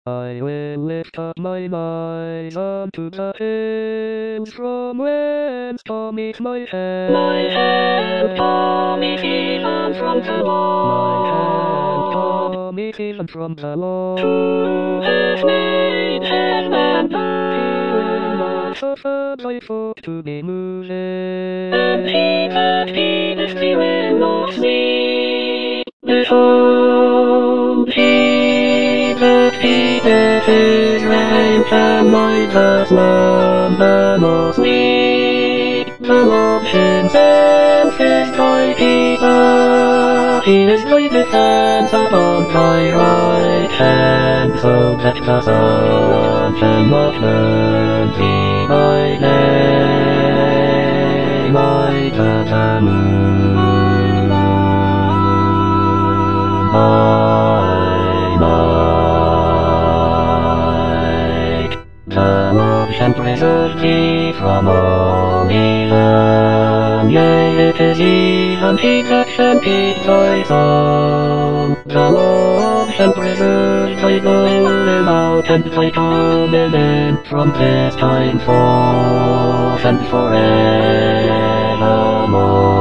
I will lift up mine eyes unto the hills from whence cometh my help. My help cometh even from the My help Lord, cometh even from the Lord. who has made heaven and He will not earth. suffer thy foot to be moved. And he that feedeth thee will not sleep. Behold, he that feedeth Israel shall neither slumber nor sleep. The Lord himself is thy keeper. He is thy defense upon thy right hand, so that the sun shall not burn thee by day, neither the moon by night. The Lord shall preserve thee from all evil, yea, it is even he that shall keep thy soul. The Lord shall preserve thy going out and thy coming in from this time forth and forevermore.